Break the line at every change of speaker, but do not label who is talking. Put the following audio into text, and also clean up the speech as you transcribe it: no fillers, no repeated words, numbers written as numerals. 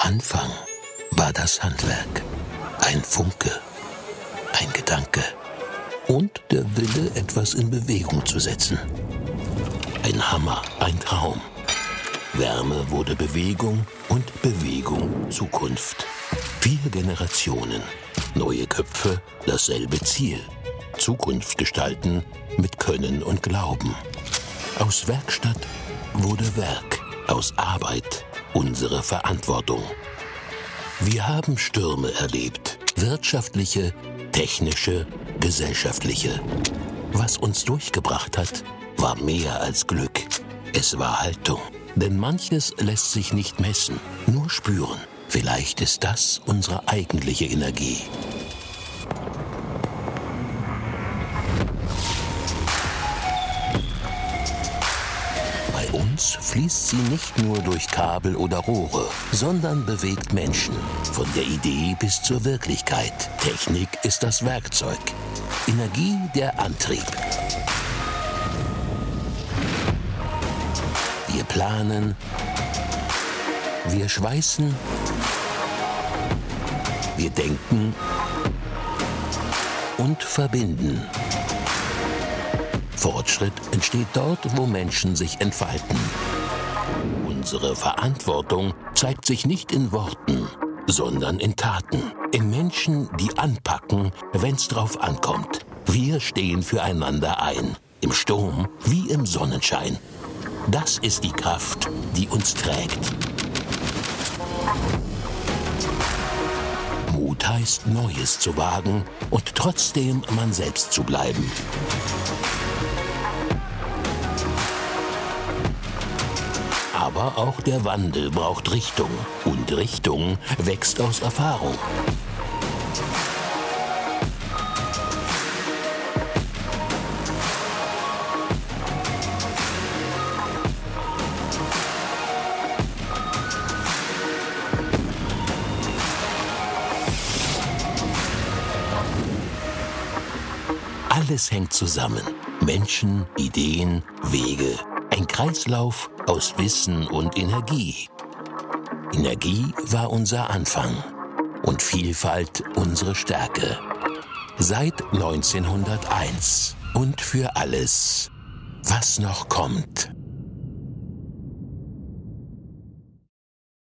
Anfang war das Handwerk, ein Funke, ein Gedanke und der Wille, etwas in Bewegung zu setzen. Ein Hammer, ein Traum. Wärme wurde Bewegung und Bewegung Zukunft. 4 Generationen, neue Köpfe, dasselbe Ziel. Zukunft gestalten mit Können und Glauben. Aus Werkstatt wurde Werk, aus Arbeit unsere Verantwortung. Wir haben Stürme erlebt, wirtschaftliche, technische, gesellschaftliche. Was uns durchgebracht hat, war mehr als Glück. Es war Haltung. Denn manches lässt sich nicht messen, nur spüren. Vielleicht ist das unsere eigentliche Energie. Bei uns fließt sie nicht nur durch Kabel oder Rohre, sondern bewegt Menschen. Von der Idee bis zur Wirklichkeit. Technik ist das Werkzeug. Energie der Antrieb. Wir planen, wir schweißen, wir denken und verbinden. Fortschritt entsteht dort, wo Menschen sich entfalten. Unsere Verantwortung zeigt sich nicht in Worten, sondern in Taten. In Menschen, die anpacken, wenn's drauf ankommt. Wir stehen füreinander ein, im Sturm wie im Sonnenschein. Das ist die Kraft, die uns trägt. Mut heißt, Neues zu wagen und trotzdem man selbst zu bleiben. Aber auch der Wandel braucht Richtung. Und Richtung wächst aus Erfahrung. Alles hängt zusammen. Menschen, Ideen, Wege. Ein Kreislauf aus Wissen und Energie. Energie war unser Anfang und Vielfalt unsere Stärke. Seit 1901 und für alles, was noch kommt.